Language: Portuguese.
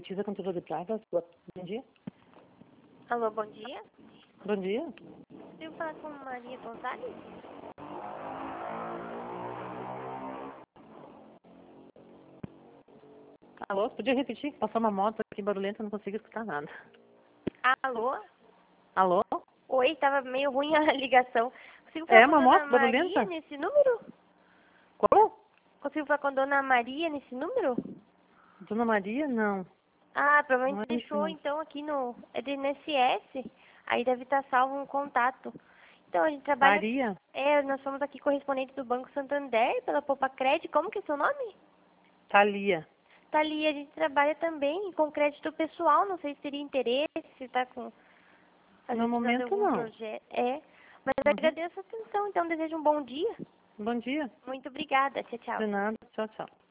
Letícia, controle de pragas. Bom dia. Alô, bom dia. Bom dia. Eu falar com Maria Gonzalez? Alô, podia repetir? Passou uma moto aqui barulhenta, não consigo escutar nada. Alô? Alô? Oi, tava meio ruim a ligação. Consigo falar É com uma Dona moto Maria barulhenta? nesse número? Qual? Consigo falar com Dona Maria nesse número? Dona Maria? Não. Ah, Não provavelmente é isso, deixou não. então aqui no... É de NSS. Aí deve estar salvo um contato. Então, a gente trabalha... Maria? Nós somos aqui correspondentes do Banco Santander, pela Poupa-Cred. Como que é seu nome? Thalia. Tá ali, a gente trabalha também com crédito pessoal. Não sei se teria interesse, se tá com... A No gente fazer momento, algum não. projeto. Mas eu Uhum. agradeço a atenção. Então, desejo um bom dia. Bom dia. Muito obrigada. Tchau, tchau. De nada. Tchau, tchau.